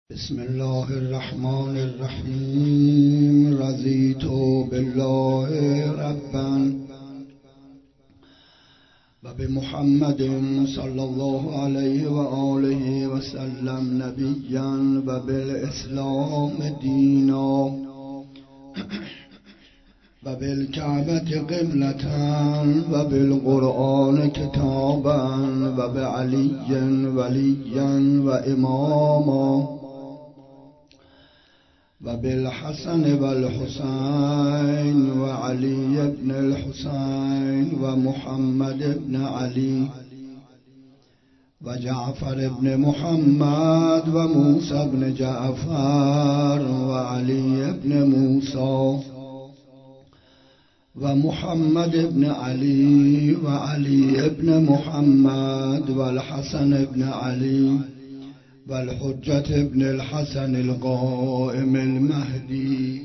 بسم الله الرحمن الرحیم. رضیت بالله ربا و بمحمد صلی الله علیه و آله و سلم نبیا و بالاسلام دینا و بالکعبة قبلة و بالقرآن کتابا و بعلی ولیا و اماما و بالحسن و الحسین و علی ابن الحسین و محمد ابن علی و جعفر ابن محمد و موسی ابن جعفر و علی ابن موسی و محمد ابن علی و علی ابن محمد و الحسن ابن علی و الحجة ابن الحسن القائم المهدی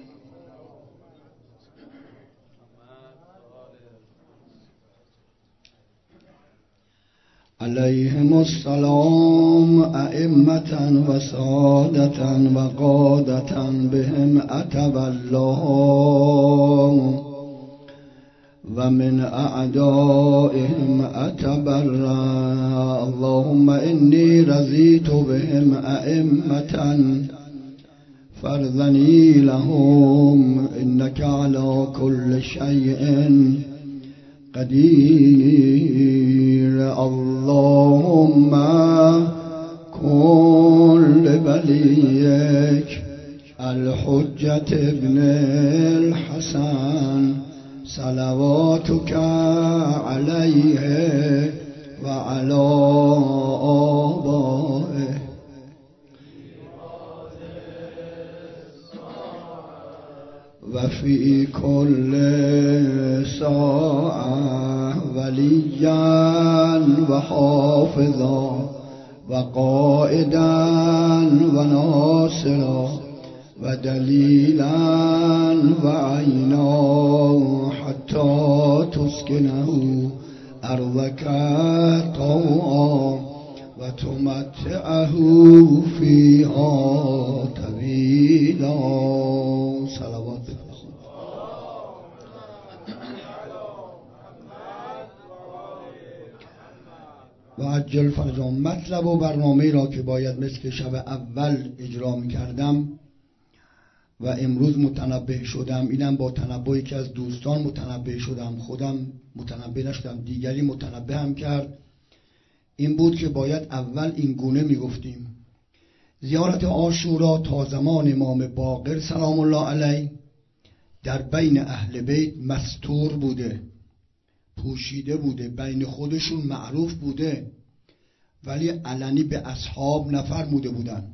علیهم السلام ائمة و سادة و قادة بهم اتب الله و من اعدائهم اتبرأ. اللهم انی رضیت بهم ائمة فارضنی لهم انك على كل شيء قدیر. اللهم کن لولیک الحجة ابن الحسن صلواتك عليه وعلى آبائه وفي كل ساعة وليا وحافظا وقائدا وناصرا ودلیلا و عینا حتی تسکنه ارضک طوعا و تمتعه فیها طویلا. صلوات بفرستید. و عجل فرجام. مطلب و برنامه را که باید مثل شب اول اجرا می‌کردم و امروز متنبه شدم، اینم با تنبهی که از دوستان متنبه شدم، خودم متنبه نشدم، دیگری متنبه هم کرد، این بود که باید اول این گونه میگفتیم: زیارت عاشورا تا زمان امام باقر سلام الله علیه در بین اهل بیت مستور بوده، پوشیده بوده، بین خودشون معروف بوده، ولی علنی به اصحاب نفرموده بودن.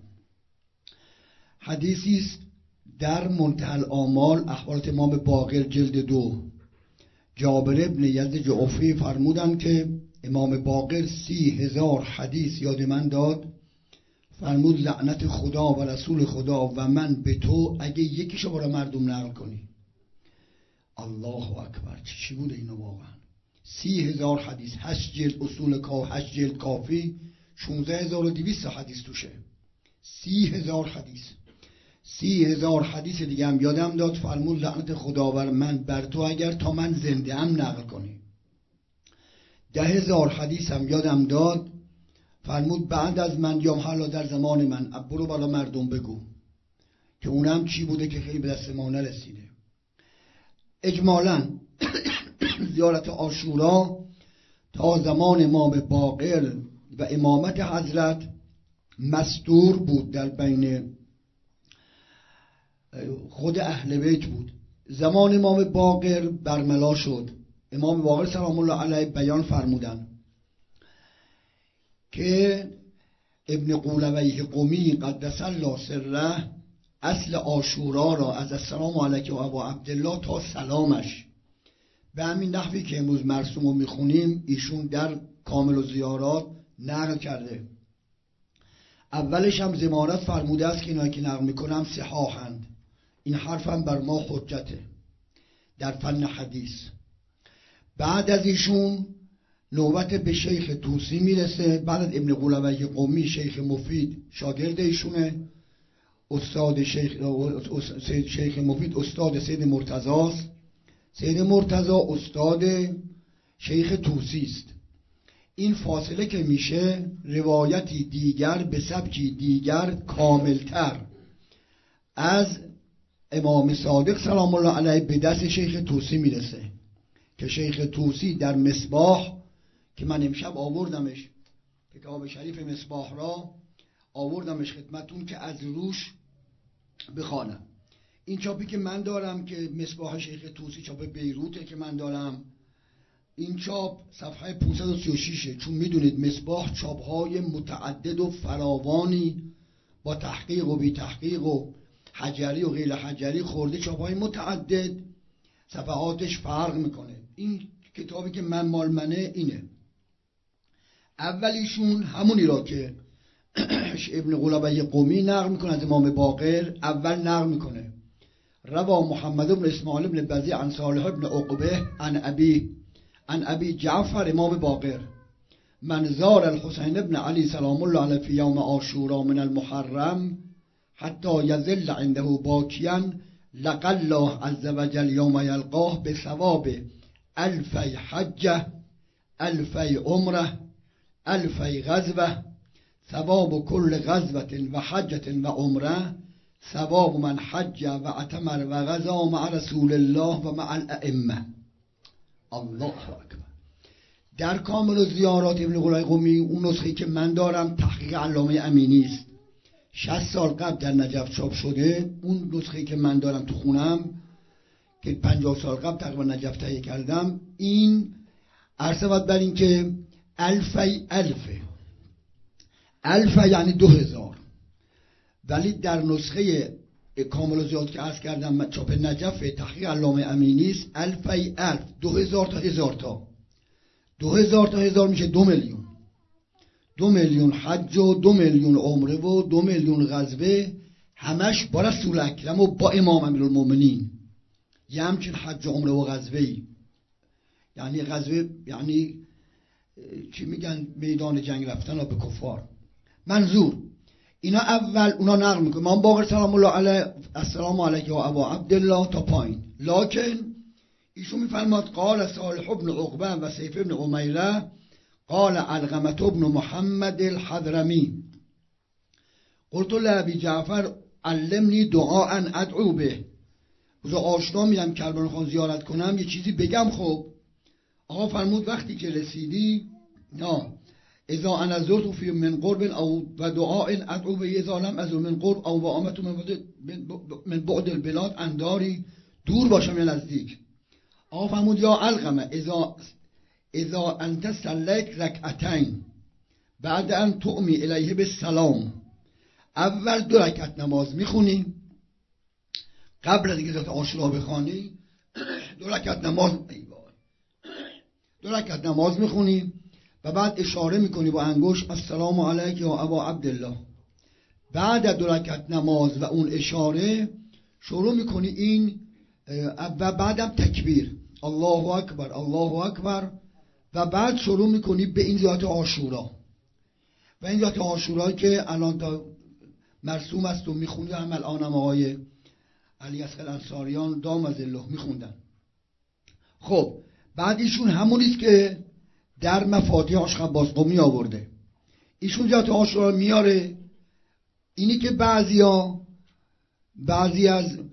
حدیثی است در منتهی الآمال اخبارات امام باقر جلد 2، جابر ابن یزد جعفی فرمودند که امام باقر 30,000 حدیث یاد من داد، فرمود لعنت خدا و رسول خدا و من به تو اگه یکیشو برای مردم نقل کنی. الله اکبر، چی بوده اینو واقعا؟ 30,000 حدیث، 8 جلد اصول 8 جلد کافی، 16,200 حدیث توشه. 30,000 حدیث. 30,000 حدیث دیگه هم یادم داد، فرمود لعنت خداوند من بر تو اگر تا من زنده ام نقل کنی. 10,000 حدیث هم یادم داد، فرمود بعد از من یا حالا در زمان من برو بالا مردم بگو، که اونم چی بوده که خیلی به دست ما نرسیده. اجمالاً زیارت عاشورا تا زمان امام باقر و امامت حضرت مستور بود، در بین خود اهل بیت بود. زمان امام باقر برملا شد. امام باقر سلام الله علیه بیان فرمودن که ابن قولویه قمی قدس الله سره اصل عاشورا را از السلام علیک و ابا عبدالله تا سلامش به همین نحوی که امروز مرسوم رو میخونیم ایشون در کامل و زیارات نقل کرده. اولش هم ضمانت فرموده است که اینایی که نقل میکنم صحاحند. این حرفم بر ما حجته در فن حدیث. بعد از ایشون نوبت به شیخ طوسی میرسه. بعد از ابن قلوی قمی شیخ مفید شاگرد ایشونه. استاد شیخ مفید استاد سید مرتضی است. سید مرتضی استاد شیخ طوسی است. این فاصله که میشه روایتی دیگر به سبکی دیگر کاملتر از امام صادق سلام الله علیه به دست شیخ طوسی میرسه که شیخ طوسی در مصباح که من امشب آوردمش، کتاب شریف مصباح را آوردمش خدمتون که از روش بخوانم. این چاپی که من دارم که مصباح شیخ طوسی چاپ بیروته که من دارم، این چاپ صفحه 536 چون میدونید مصباح چاپهای متعدد و فراوانی با تحقیق و بی تحقیق و حجری و غیر حجری خورده، چاپهای متعدد صفحاتش فرق میکنه. این کتابی که من مال منه اینه. اولیشون همونی را که ابن قلوی قمی نقل میکنه از امام باقر، اول نقل میکنه روا محمد بن اسماعیل بن بزی عن صالح بن عقبه عن ابی جعفر امام باقر من زار الحسین بن علی سلام الله علیه فی یوم عاشورا من المحرم حتی یذل عنده باکیا لقى الله عز وجل یوم یلقاه بثواب الفی حجه الفی عمره الفی غزوه ثواب کل غزوة و حجة و عمره ثواب من حج و اعتمر و غزا مع رسول الله و مع الائمه. الله اکبر. در کامل و زیارات ابن قلوی قمی اون نسخه که من دارم تحقیق علامه امینی است، 60 سال قبل در نجف چاپ شده. اون نسخه که من دارم تو خونم که 50 سال قبل تقریبا نجف تهیه کردم، این عرض بود بر این که الف یعنی 2000، ولی در نسخه کامل و زیاد که عرض کردم چاپ نجف تحقیق علامه امینی است 1000 2000 تا 1000 تا 2000 تا 1000 میشه 2 میلیون. 2 میلیون حج و 2 میلیون عمره و 2 میلیون غزوه، همش با رسول اکرم و با امام امیرالمومنین. یه همچین حج و عمره و غزوه‌ای، یعنی غزوه یعنی چی میگن میدان جنگ رفتن به کفار. منظور اینا اول اونا نقل میکنه امام باقر سلام الله علیه السلام علیک یا ابا عبدالله تا پایین، لکن ایشون میفرماد قال صالح بن عقبه و سیف بن امیره قال علقمه بن محمد الحضرمی قلت لابی جعفر علمنی دعاء ادعو به. روز عاشورا میرم کربلا خان زیارت کنم یه چیزی بگم. خب آقا فرمود وقتی که رسیدی اذا انا زرت فی من قرب او و دعاء ادعو به اذا لم ازر من قرب او وامت من بعد البلاد انداری دور باشم یا نزدیک. آقا فرمود یا علقمه اذا انت سلک رکعتین بعد ان تؤمی الیه بالسلام، اول 2 رکعت نماز میخونی قبل از اینکه ذات عاشورا بخوانی 2 رکعت نماز میخونی و بعد اشاره میکنی با انگشت السلام علیک یا ابا عبدالله. بعد از 2 رکعت نماز و اون اشاره شروع میکنی این و بعدم تکبیر الله اکبر الله اکبر و بعد شروع میکنی به این ذات عاشورا. و این ذات عاشورا که الان تا مرسوم است و میخونده هم الان هم آقای علی اصغر انصاریان دام از الله میخوندن. خب بعد ایشون همونیست که در مفاتیح آشخباز قمی آورده. ایشون ذات عاشورا میاره. اینی که بعضی از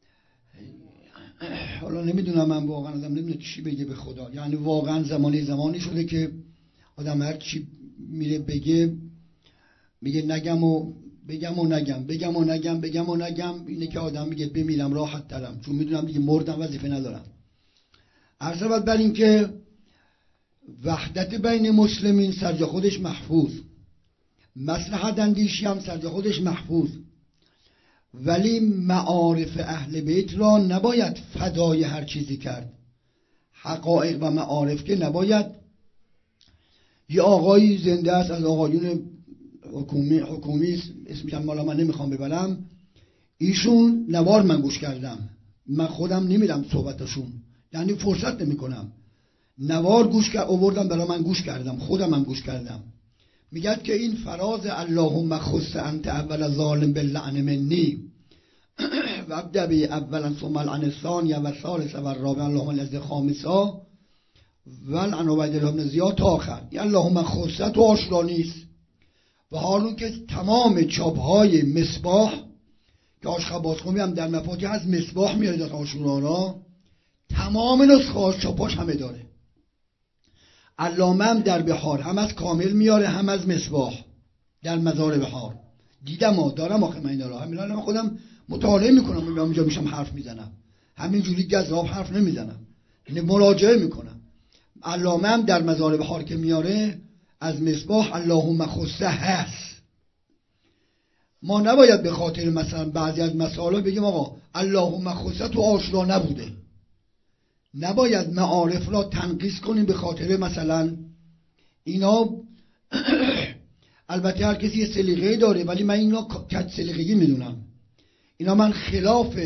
حالا نمیدونم، من واقعا آدم نمیدونه چی بگه به خدا، یعنی واقعا زمانی شده که آدم هر چی میره بگه میگه نگم و بگم و نگم. اینه که آدم میگه بمیرم راحت ترم چون میدونم دیگه مردم وظیفه ندارم. عرض شود بر این که وحدت بین مسلمین سرجا خودش محفوظ، مصلحت اندیشی هم سرجا خودش محفوظ، ولی معارف اهل بیت را نباید فدای هر چیزی کرد. حقایق و معارف که نباید. یه آقایی زنده است از آقایون حکومی اسمش مالا من نمیخوام ببرم، ایشون نوار من گوش کردم، من خودم نمیرم صحبتشون، یعنی فرصت نمی کنم. نوار گوش کرد آوردم برای من گوش کردم، خودم هم گوش کردم. میگه که این فراز اللهم خص انت اول ظالم باللعن منی و ابدا بی اولا ثم العن الثانیه و الثالثه و الرابعه اللهم الذی خامسا و العن عبید الله بن زیاد تا آخر. یعنی اللهم خص تو آشکار نیست. و هارون که تمام چاپ‌های مصباح که آشخبازخونی هم در مفاتیح از مصباح میاد از عاشورا، تمام نسخه‌اش چاپاش همه داره. علامه هم در بحار هم از کامل میاره هم از مصباح در مزار بحار. دیدم دارم آخه من اینا رو همین خودم مطالعه میکنم، اونجا میشم حرف میزنم، همینجوری گزاف حرف نمیزنم، مراجعه میکنم. علامه هم در مزار بحار که میاره از مصباح اللهم خصه هست. ما نباید به خاطر مثلا بعضی از مسائل بگیم آقا اللهم خصه تو آشورا نبوده. نباید معارف را تنقیص کنیم به خاطر مثلا اینا. البته هر کسی یه سلیقه‌ای داره، ولی من اینا کج سلیقه‌ای میدونم. اینا من خلاف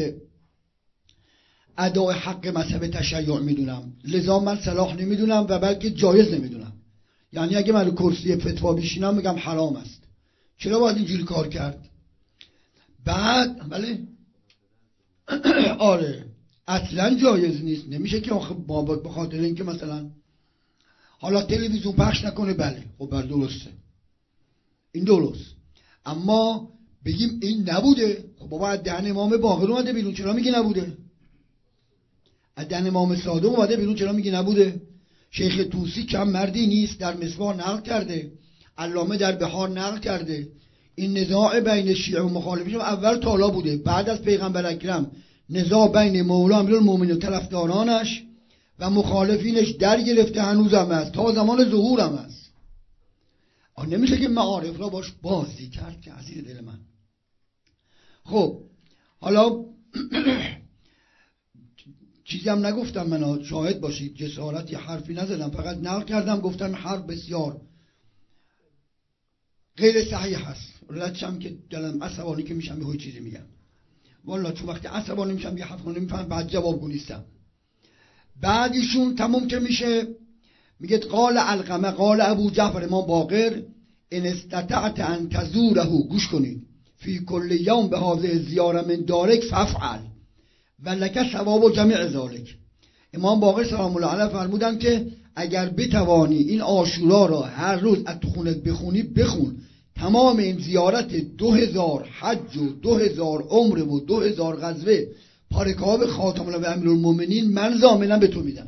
ادای حق مذهب تشیع میدونم، لذا من صلاح نمیدونم و بلکه جایز نمیدونم. یعنی اگه من رو کرسی فتوا بشینم میگم حرام است. چرا باید اینجوری کار کرد؟ بعد بله آره اصلا جایز نیست. نمیشه که به خاطر اینکه مثلا حالا تلویزیون پخش نکنه، بله خب بر درسته، این درست، اما بگیم این نبوده. خب بابا از دهن امام باقر اومده بیرون، چرا میگی نبوده؟ از دهن امام صادق اومده بیرون، چرا میگی نبوده؟ شیخ طوسی کم مردی نیست، در مصباح نقل کرده، علامه در بحار نقل کرده. این نزاع بین شیعه و مخالفین اول تا حالا بوده، بعد از پیغمبر اکرم نزاع بین مولا امیرالمومنین و طرفدارانش و مخالفینش در گرفته، هنوز هم هست، تا زمان ظهور هم هست. نمیشه که معارف را باش بازی کرد که عزیز دل من. خب حالا چیزی هم نگفتم، من شاهد باشید، جسارت یا حرفی نزدم، فقط نقل کردم، گفتم حرف بسیار غیر صحیح هست. ردشم که دلم عصبانی که میشم به چیزی میگم، والا چون وقتی عصبانی میشم یه حرف نمیفهم، بعد جواب گونیستم. بعد ایشون تموم که میشه میگه قال علقمه قال ابو جعفر امام باقر ان استطعت ان تزوره، گوش کنید، فی کل یوم به هذه زیاره من دارک فافعل ولک ثواب جمیع ذلک. امام باقر سلام الله علیه فرمودن که اگر بتوانی این عاشورا را هر روز از تو خونت بخونی، بخون. تمام این زیارت 2000 حج و 2000 عمره و 2000 غزوه پارکاب خاتم الله و امیرالمومنین من ضامنم به تو میدم.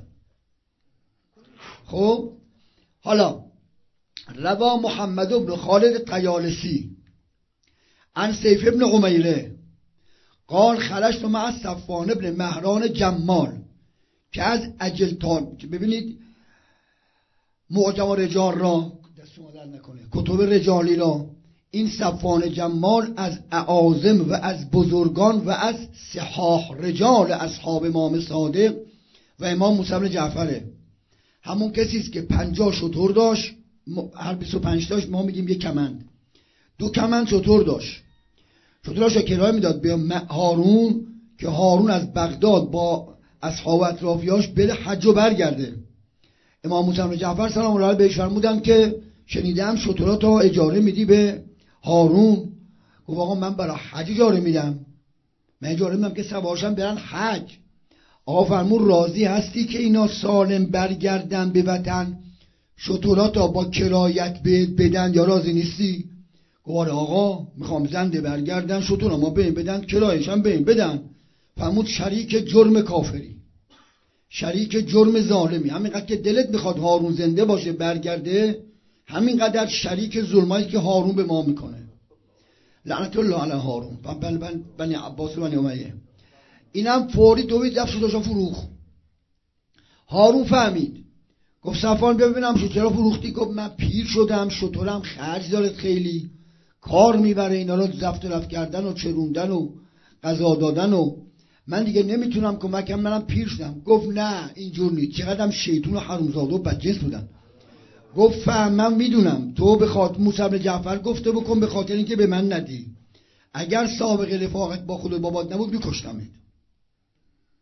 خب حالا روا محمد بن خالد طیالسی عن سیف ابن عمیره قال خرجت مع صفوان ابن مهران جمال که از اجلتان، ببینید معجم رجال را دست مادر نکنه، کتب رجالی را، این صفوان جمال از اعاظم و از بزرگان و از صحاح رجال اصحاب امام صادق و امام موسی بن جعفره. همون کسی است که 50 شتر داشت، هر 25 داشت ما میگیم یک کمند، 2 کمند شتر داشت. شتراشو کرایه میداد به هارون که هارون از بغداد با اصحاب اطرافیاش بره حج و برگرده. امام موسی بن جعفر سلام الله علیه بهش فرمودن که شنیدم شتراتو اجاره میدی به هارون. گفت آقا من برای حج اجاره میدم، من اجاره میدم که سوارشم برن حج. آقا فرمود راضی هستی که اینا سالم برگردن به وطن، شتراتو با کرایت بدن، یا راضی نیستی؟ گفت آقا میخوام زنده برگردن، شترا ما بهم بدن، کرایشم بهم بدن. فرمود شریک جرم کافری، شریک جرم ظالمی. همینقدر که دلت میخواد هارون زنده باشه برگرده، همینقدر شریک ظلمایی که هارون به ما میکنه. لعنت الله علی هارون و بنی عباس و بنی امیه. اینم فوری دوید رفت شتراشو فروخت. هارون فهمید، گفت صفوان ببینم چرا فروختی؟ گفت من پیر شدم، شترم خرج داره، خیلی کار میبره اینا رو زفت و رفت کردن و چروندن و غذا دادن و من دیگه نمیتونم کمکم، منم پیر شدم. گفت نه اینجور نیست، چقدرم شیطون و حرومزاده و بدجنس بودن. گفت فهمم، میدونم تو به خاطر موسی بن جعفر گفته بکن به خاطر اینکه به من ندی، اگر سابقه رفاقت با خود و بابات نبود میکشتمت.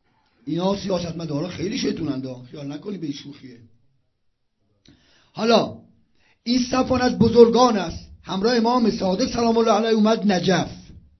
اینا سیاستمدارا خیلی شیطونند، خیال نکنی به شوخیه. حالا این صفوان از بزرگان است، همراه امام صادق سلام الله علیه اومد نجف.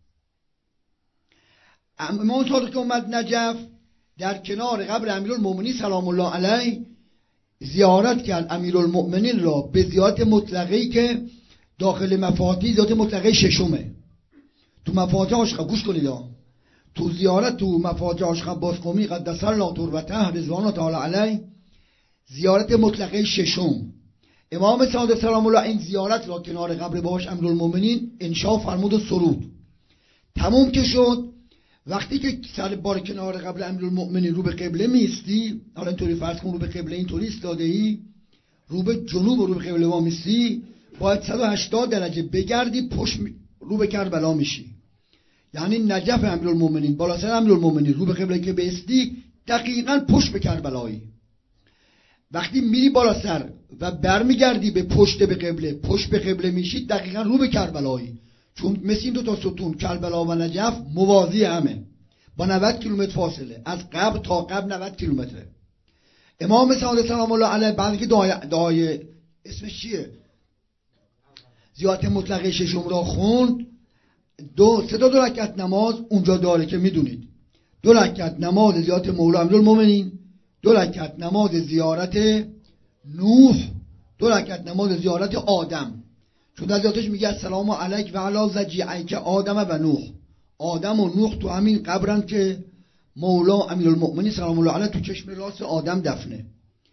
امام صادق که اومد نجف در کنار قبر امیرالمومنین سلام الله علیه زیارت کرد امیرالمومنین را به زیارت مطلقه‌ای که داخل مفاتیح زیارت مطلقه ششمه. تو مفاتیح عاشق گوش کنید تو زیارت تو مفاتیح عاشق عباس قمی قدس الله تربته رضوان تعالی علیه زیارت مطلقه ششم امام صادق سلام الله این زیارت را کنار قبر باباش امیرالمومنین انشا فرمود و سرود. تموم که شد، وقتی که سر بار کنار قبر امیرالمومنین رو به قبله میستی، حالا اینطوری فرض کن رو به قبله اینطوری ایستاده‌ای، رو به جنوب و رو به قبله ما میستی، باید 180 درجه بگردی پشت رو به کربلا میشی. یعنی نجف امیرالمومنین بالا سر امیرالمومنین رو به قبله که بیستی دقیقاً پشت به کربلایی. وقتی میری بالا سر و برمیگردی به پشت به قبله، پشت به قبله میشی دقیقاً رو به کربلایی. چون مثل این دو تا ستون کربلا و نجف موازی همه با 90 کیلومتر فاصله، از قبل تا قبل 90 کیلومتره. امام صادق سلام الله علیه بعد که دعای اسمش چیه زیارت مطلقه ششم را خوند، دو رکعت نماز اونجا داره که میدونید، 2 رکعت نماز زیارت مولا امیرالمومنین، 2 رکعت نماز زیارت نوح، 2 رکعت نماز زیارت آدم. چون در زیارتش میگه السلام علیک و علی ذریعیک آدم و نوح. آدم و نوح تو همین قبرن که مولا امیرالمومنین سلام الله علیه تو چشم راست آدم دفنه.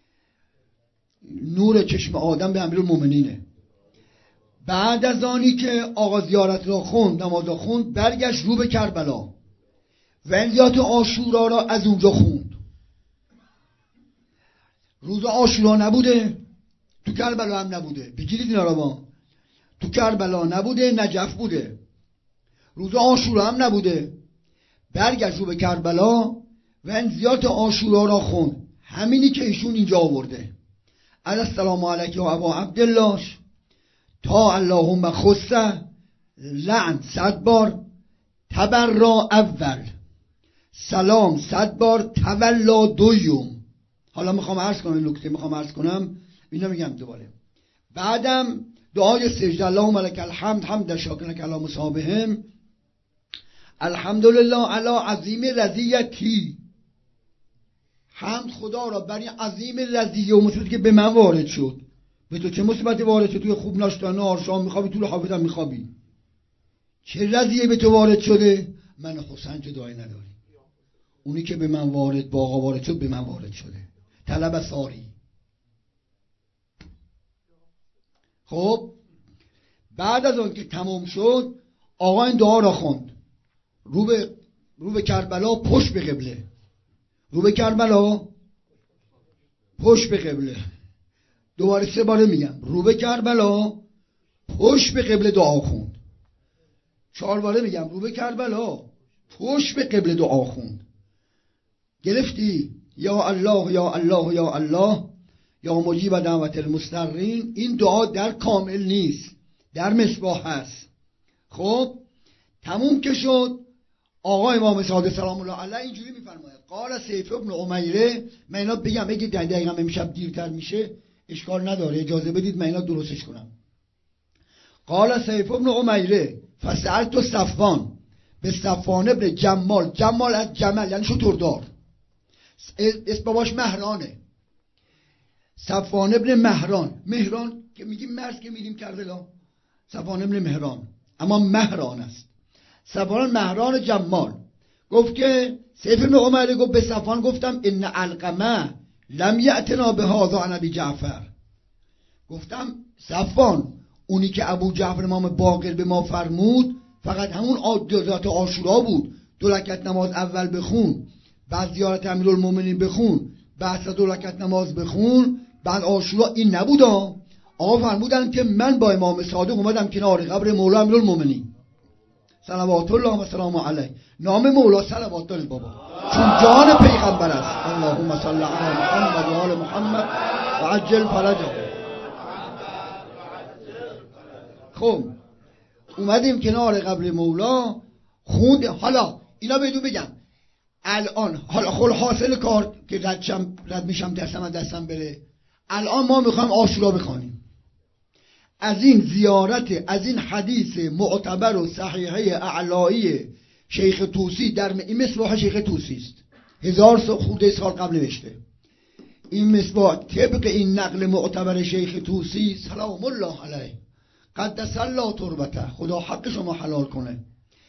نور چشم آدم به امیرالمومنینه. بعد از آنی که آقا زیارت را خوند، نماز را خوند، برگشت رو به کربلا و زیارت عاشورا را از اونجا خوند. روز عاشورا نبوده، تو کربلا هم نبوده، بگیرید اینا را با. تو کربلا نبوده، نجف بوده. روز عاشورا هم نبوده، برگشت رو به کربلا و زیارت عاشورا را خوند. همینی که ایشون اینجا آورده. السلام علیک و ابا عبدالله تا اللهم خصه لعن 100 بار تبرا اول سلام 100 بار تولا دویوم. حالا میخوام عرض کنم نکته، میخوام عرض کنم اینا میگم دوباره. بعدم دعای سجده اللهم لک الحمد حمد شاکر کلام مصابهم الحمدلله علی عظیم رضیتی. حمد خدا را برای عظیم رضیه و مصیبتی که به من وارد شد. به تو چه مصیبتی وارد شد؟ توی خوب ناشتانه آرشام میخوابی، طول حافظم میخوابی، چه رضیه به تو وارد شده؟ من حسین چه دعایی نداری؟ اونی که به من وارد با آقا وارد شد به من وارد شده. طلب ساری. خب بعد از اون که تمام شد آقا این دعا را خوند، رو به کربلا پشت به قبله، رو به کربلا پشت به قبله. دوباره 3 باره میگم رو به کربلا پشت به قبله دعا خوند. 4 باره میگم رو به کربلا پشت به قبله دعا خوند. گرفتی؟ یا الله یا الله یا الله یا مجیب دعوت المضطرین. این دعا در کامل نیست، در مصباح هست. خب تموم که شد، آقا امام صادق سلام الله علیه اینجوری میفرماید قال سیف ابن امیره. من اینا بگم اگه دقیقا امشب دیرتر میشه اشکال نداره، اجازه بدید من اینا درستش کنم. قال سیف ابن امیره فسألت صفوان به صفوان ابن جمال. جمال از جمل یعنی شتردار، اسم باباش مهرانه. صفوان ابن مهران که میگیم مرز که میدیم کربلا، صفوان ابن مهران اما مهران است. صفوان مهران جمال گفت که سیف ابن عمر گفت به صفوان گفتم ان علقمه لم یأتنا به هذا عن ابی جعفر. گفتم صفوان اونی که ابو جعفر امام باقر به ما فرمود فقط همون ذات عاشورا بود. 2 رکعت نماز اول بخون، بعد زیارت امیرالمومنین بخون، بعد 2 رکعت نماز بخون، بعد عاشورا. این نبودا. آقا فرمودن که من با امام صادق اومدم کنار قبر مولا امیرالمومنین صلوات الله و سلام علیه. نام مولا صلوات دارید بابا، چون جان پیغمبر است. اللهم صل علی محمد و آل محمد و عجل فرجه. خب اومدیم کنار قبر مولا خوند. حالا اینا بدون بگم الان حالا حاصل کار که رد میشم دستم بره، الان ما میخوایم عاشورا بخوانیم. از این زیارت، از این حدیث معتبر و صحیحه اعلایی شیخ طوسی این مصباح شیخ طوسی است، 1000 خورده سال قبل نوشته. این مصباح طبق این نقل معتبر شیخ طوسی سلام الله علیه قدس الله تربته، خدا حق شما حلال کنه،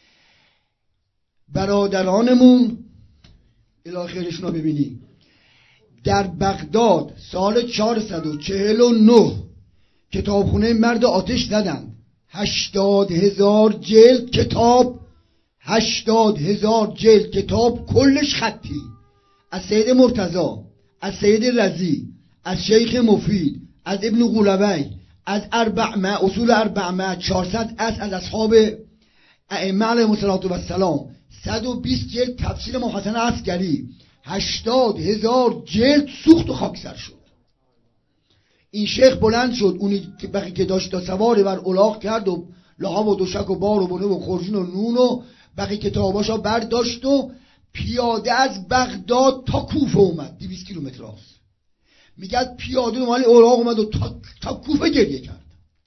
برادرانمون الی خیرشون رو ببینی، در بغداد سال 449 کتابخونه مرد آتش زدن، 80,000 جلد کتاب، 80,000 جلد کتاب کلش خطی، از سید مرتضی، از سید رضی، از شیخ مفید، از ابن قولوی، از اصول 400 از اصحاب ائمه علیهم السلام، 120 جلد تفسیر محسن عسکری، 80,000 جلد سوخت و خاکستر شد. این شیخ بلند شد، اونی که بقیه که داشت سواری بر الاغ کرد و لحاب و دوشک و بار و بنه و خورجین و نون و بقیه کتاباشا برداشت و پیاده از بغداد تا کوفه اومد، 200 کیلومتر است. میگه پیاده مالی الاغ اومد و تا کوفه گریه کرد.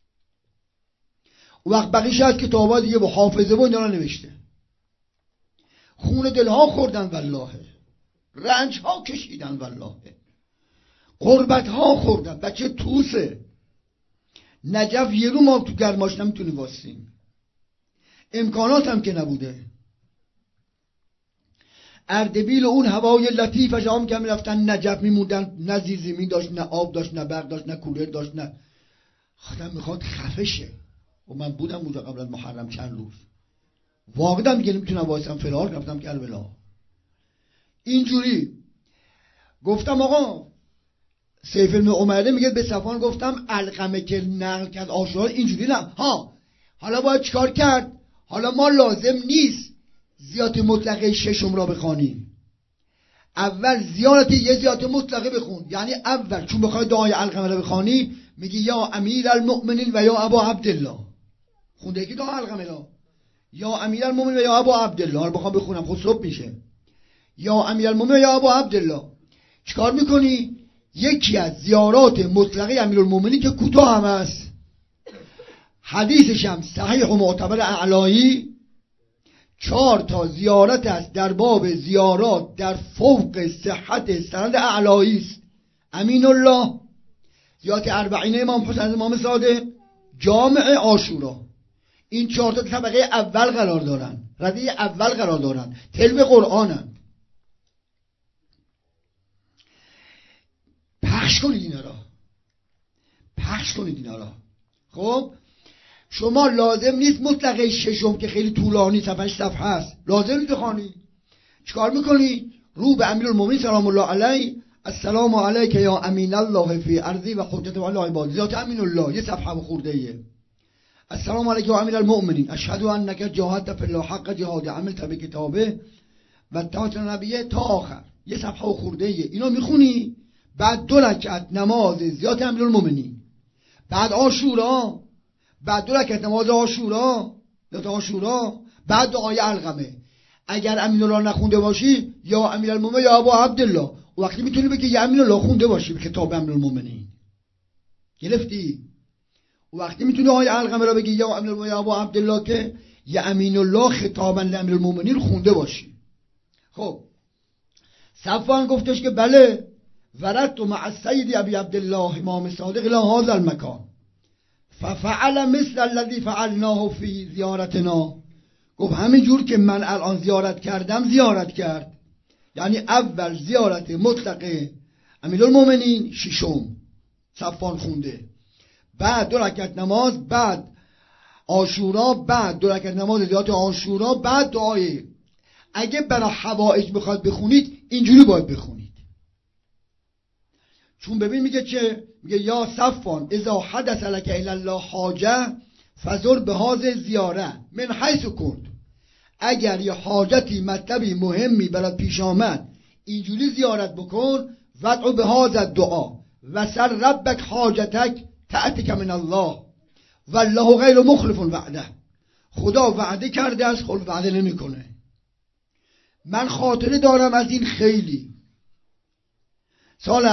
و وقت بقیش از کتابا دیگه با حافظه و اینا نوشته. خون دلها خوردن والله، رنج ها کشیدن والله، قربت ها خوردن. بچه توسه، نجف یه رو ما تو گرماش نمیتونیم واسیم، امکانات هم که نبوده. اردبیل اون هوای لطیفش هم که میرفتن نجف میموندن، نه زیرزمین داشت، نه آب داشت، نه برق داشت، نه کولر داشت، نه خودم میخواد خفشه. و من بودم اونجا قبل از محرم چند روز، واقعا دیگه نمیتونم واسم، فرار رفتم کربلا. اینجوری گفتم آقا سیف ابن عمره میگه به صفوان گفتم علقمه که نقل کرد عاشورا اینجوری نه ها، حالا باید چیکار کرد؟ حالا ما لازم نیست زیارت مطلقه ششم را بخوانیم، اول یه زیارت مطلقه بخون. یعنی اول چون بخوای دعای علقمه را بخوانی میگی یا امیر المؤمنین و یا ابا عبدالله، خونده که دعا علقمه را یا امیر المؤمنین و یا ابا عبدالله، حالا بخوام بخونم خود صبح میشه، یا امیر المؤمنین و یا ابا عبدالله. چیکار میکنی؟ یکی از زیارات مطلقه امیرالمومنین که کوتاه هم است، حدیثش هم صحیح و معتبر اعلایی، 4 تا زیارت است در باب زیارات در فوق صحت سند اعلایی است. امین الله، زیارت 40 امام حسین امام صادق، جامع عاشورا، این 4 تا طبقه اول قرار دارن، رده اول قرار دارن، تلو قرآنن. پخش کنید اینا را. خب شما لازم نیست مطلقه ششم که خیلی طولانی 7 صفحه است لازم نیست بخوانی. چیکار میکنی؟ رو به امیرالمومنین سلام الله علیه، السلام علیک یا امین الله فی ارضی و حجت الله عباد، ذات امین الله، یه صفحه خورده ایه. السلام علیک یا امیر المؤمنین اشهد انک جاهدت فی الله حق جهاد عملت بکتابه و اتبعت نبیه تا آخر، یه صفحه خورده ایه. اینا میخونی، بعد 2 رکعت نماز زیارت امیرالمومنین، بعد عاشورا، بعد 2 رکعت نماز عاشورا، بعد دعای علقمه. اگر امین الله نخونده باشی یا امیرالمومنین یا ابا عبدالله، وقتی میتونی بگی یا امین الله خونده باشی به کتاب امیرالمومنین، گرفتی؟ وقتی میتونی دعای علقمه را بگی یا امیرالمومنین یا ابا عبدالله که یا امین الله خطابا لامیرالمومنین خونده باشی. خب صفوان گفتش که بله، وردت مع السید ابی عبدالله امام صادق الى هذا المکان ففعل مثل الذي فعلناه فی زیارتنا. گفت همین جور که من الان زیارت کردم زیارت کرد. یعنی اول زیارت مطلقه امیرالمومنین ششم صفوان خونده، بعد 2 رکعت نماز، بعد عاشورا، بعد 2 رکعت نماز زیارت عاشورا، بعد دعای. اگه برای حوائج بخواد بخونید اینجوری باید بخونید. چون ببین میگه چه؟ میگه یا صفوان اذا حدث لك الی الله حاجه فزر به هذه زیاره من حیث کند. اگر یه حاجتی مطلبی مهمی برات پیش آمد اینجوری زیارت بکن. ودعو به هذا دعا و سر ربک حاجتک تأتیک من الله والله غیر مخلف وعده. خدا وعده کرده است، خود وعده نمیکنه. من خاطره دارم از این خیلی. سال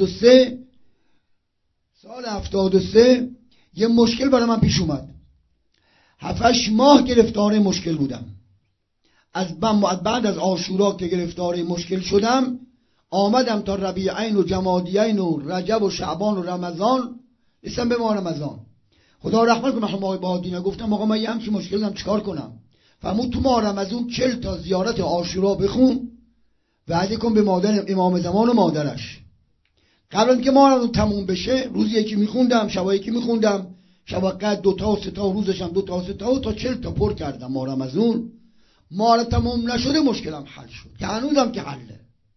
73 یه مشکل برای من پیش اومد. 7-8 ماه گرفتار مشکل بودم. بعد از عاشورا که گرفتار مشکل شدم، آمدم تا ربیعین و جمادیین و رجب و شعبان و رمضان، رسیدم به ماه رمضان. خدا رحمت کنه مرحوم آقای بهادینه، گفتم آقا من یه همچین مشکل دارم چیکار کنم؟ فرمود تو ماه رمضان 40 تا زیارت عاشورا بخون، وعده کن به مادر امام زمان و مادرش. قبل از اینکه ماه رمضان تموم بشه روز یکی میخوندم، شب یکی میخوندم، شب قد 2 تا 3 تا، روزشم 2 تا 3 تا 40 تا پر کردم ماه رمضان. ماه تموم نشده مشکلم حل شد که هنوزم که حله.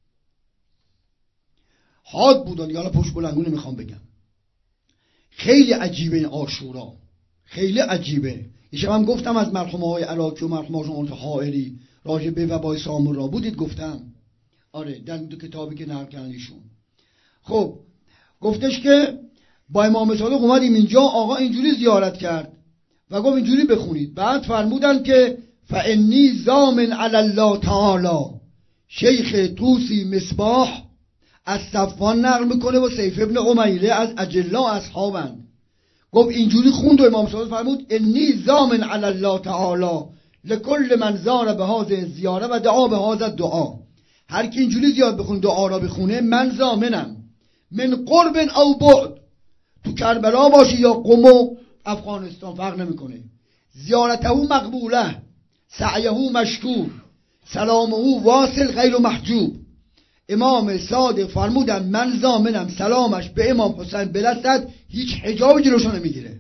حاد بودن یالا پشت بلنگو نمیخوام بگم. خیلی عجیبه این عاشورا، خیلی عجیبه. یه شبم گفتم از مرحوم های عراقی و مرحوم آقای حائری راجع به وبای سامورا بودید گفتم. آره در دو کتابی که نقل کردن ایشون. خب گفتش که با امام صادق اومدیم اینجا، آقا اینجوری زیارت کرد و گفت اینجوری بخونید. بعد فرمودن که فانی ضامن علی الله تعالی. شیخ طوسی مصباح از صفوان نقل میکنه و سیف ابن امیره از اجلا اصحابند. گفت اینجوری خوند و امام صادق فرمود انی ضامن علی الله تعالی لکل من زار به هذه زیاره و دعا به هذا دعا. هر کی اینجوری زیاد بخونه دعا را بخونه من ضامنم من قرب او بعد، تو کربلا باشی یا قم و افغانستان فرق نمیکنه، زیارته مقبوله، سعیه مشکور، سلامه واصل غیر محجوب. امام صادق فرمودن من ضامنم سلامش به امام حسین برسد، هیچ حجابی جلوشو نمیگیره.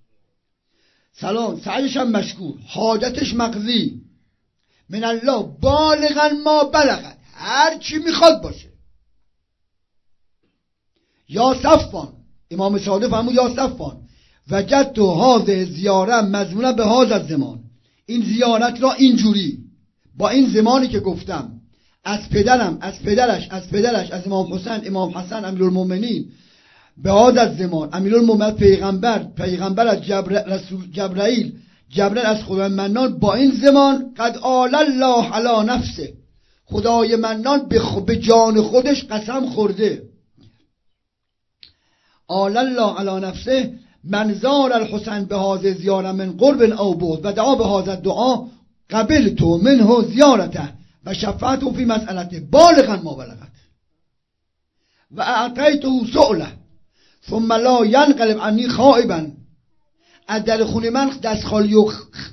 سلام سعیش هم مشکور، حاجتش مقضی، من الله بالغا ما بلغت، هر چی میخواد باشه. یا صفوان، امام صادق فرمود یا صفوان وجدت هذه زیاره مضمونه به هذا زمان. این زیارت را اینجوری با این زمانی که گفتم از پدرم، از پدرش، از پدرش، از امام حسین، امام حسن امیرالمومنین به هذا زمان، امیرالمومنین پیغمبر از جبرائیل از خدای منان، با این زمان قد آل الله علی نفسه، خدای منان به جان خودش قسم خورده. آل الله علی نفسه من زار الحسین به هذه زیاره من قرب او بعد و دعا به هذا دعا قبلت منه زیارته و شفاعته فی مسئلته بالغا ما بلغت و اعطیته سؤله ثم لا ینقلب عنی خائبا. از در خونه من دست خالی و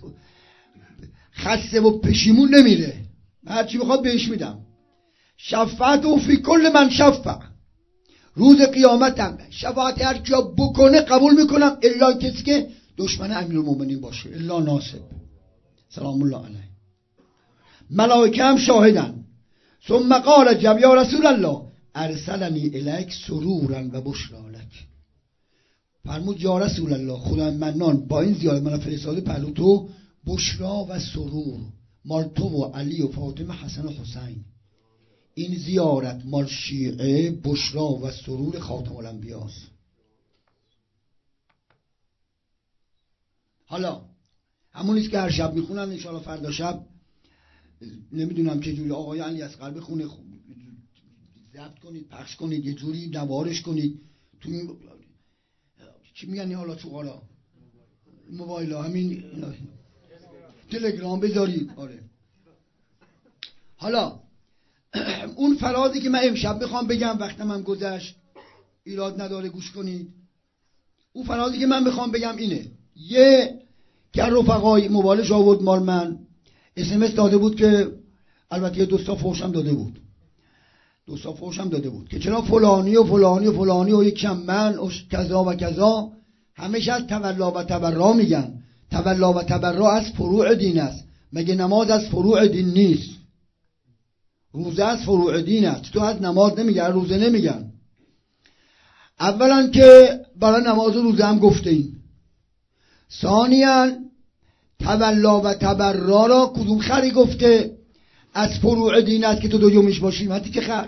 خسته و پشیمون نمیره، هرچی بخواد بهش میدم. شفاعته فی کل من شفع، روز قیامتم شفاعت هر کیا بکنه قبول میکنم الا کسی که دشمن امیرالمومنین باشه، الا ناصب سلام الله علیه. ملائکه هم شاهدن. ثم قال جب یا رسول الله ارسلنی الیک سرورا و بشرا لک. فرمود یا رسول الله خدا منان با این زیارت من فرستاده پهلو تو بشرا و سرور مال تو و علی و فاطمه حسن و حسین. این زیارت مال شیعه بشرا و سرور خاتم الانبیاست. حالا همونیست که هر شب میخونن انشاءالله فردا شب نمیدونم چه جوری آقای علی اصغر بخونه، ضبط کنید پخش کنید، یه جوری نوارش کنید تو چی میگن حالا تو قالا موبایل ها همین تلگرام بذارید. آره حالا اون فرازی که من امشب میخوام بگم وقتم هم گذشت ایراد نداره گوش کنید. اون فرازی که من میخوام بگم اینه. یه که رفقای موبایلش آورد مال من SMS داده بود که البته یه دوستا فوشم داده بود که چرا فلانی و فلانی و فلانی و یک کم من و کذا و کذا همیشه از تولا و تبرا میگن. تولا و تبرا از فروع دین است. مگه نماز از فروع دین نیست؟ روزه از فروع دین است. تو از نماز نمیگن روزه نمیگن. اولا که برای نماز و روزه هم گفته این. ثانیاً تولا و تبرا را کدوم خری گفته از فروع دین است که تو دومیش باشی؟ حتی که خر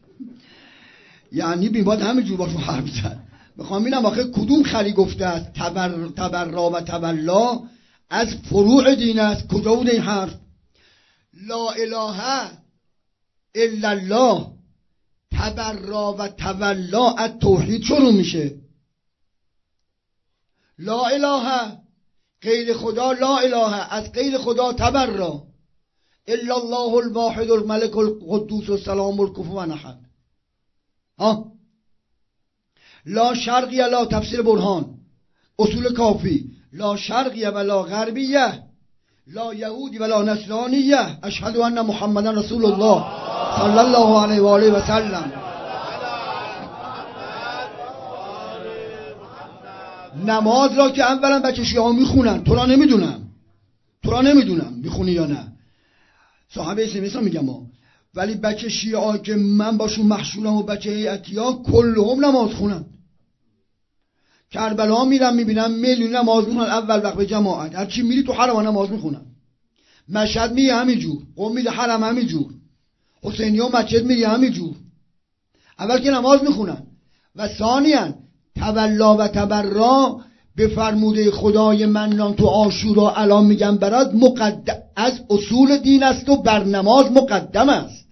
یعنی بیباد همه جور باشو حرف زد. میخوام ببینم آخه کدوم خری گفته است تبرا و تولا از فروع دین است؟ کجا بوده این حرف؟ لا اله الا الله تبرا و تولا از توحید شروع میشه. لا اله غیر خدا، لا اله از غیر خدا تبرا، الا الله الواحد الملك القدوس السلام الكفو احد. لا شرقیه، لا تفسیر برهان اصول کافی، لا شرقیه ولا غربیه، لا یهودی ولا نصرانیه، اشهد ان محمدا رسول الله صلی الله علیه و آله و سلم. نماز را که اولا بچه شیعه میخونن، تو را نمیدونم میخونی یا نه، صاحب اسمسا میگم ولی بچه شیعه که من باشون محشورم و بچه هیئتیا کلهم نماز خونن. کربلا میرم میبینم میلیون نماز میخونن اول وقت به جماعت، هرچی میری تو حرم نماز میخونن. مشهد میری همینجور، قم میری حرم همینجور، حسینیه و مسجد میری همینجور، اول که نماز میخونن. و ثانیاً تولا و تبرا به فرموده خدای منان تو عاشورا الان میگم برات از اصول دین است و بر نماز مقدم است.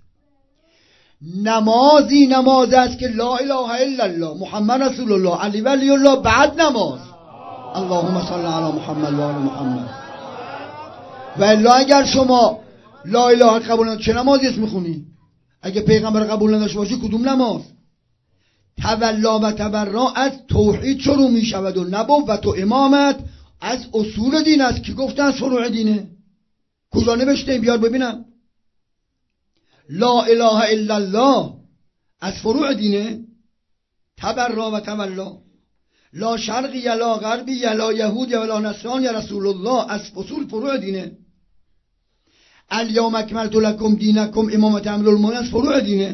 نمازی نماز است که لا اله الا الله محمد رسول الله علی ولی الله، بعد نماز اللهم صل علی محمد و آل محمد. و الا اگر شما لا اله قبول نداشت چه نمازی است میخونی؟ اگه پیغمبر قبول نداشته باشی کدوم نماز؟ تولا و تبرا از توحید شروع می شود و نبوت و امامت از اصول دین است. کی گفته از فروع دینه؟ کجا نوشته؟ بیار ببینم. لا اله الا الله از فروع دینه. تبرا و تولا لا شرقی لا غربی لا یهودی ولا نصرانی رسول الله از اصول فروع دینه. الیوم اکملت لکم دینکم امامت امیر المؤمنین از فروع دینه.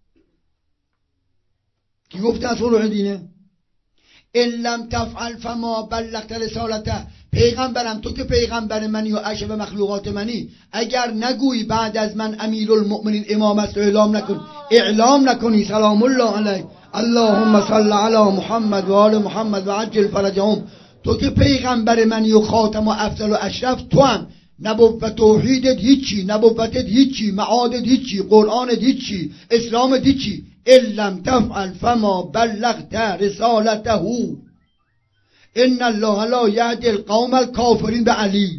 کی گفته از فروع دینه؟ ان لم تفعل فما بلغت رسالته. پیغمبرم تو که پیغمبر منی و اشرف مخلوقات منی، اگر نگویی بعد از من امیرالمؤمنین امام است اعلام نکنی سلام الله علیک اللهم صل علی محمد و آل محمد و عجل فرجهم، تو که پیغمبر منی و خاتم و افضل و اشرف تو هم نبوت توحیدت هیچی، نبوتت هیچی، معادت هیچی، قرآنت هیچی، اسلامت هیچی. ان لم تفعل فما بلغت رسالته ان الله لا یهدی القوم الکافرین به علی.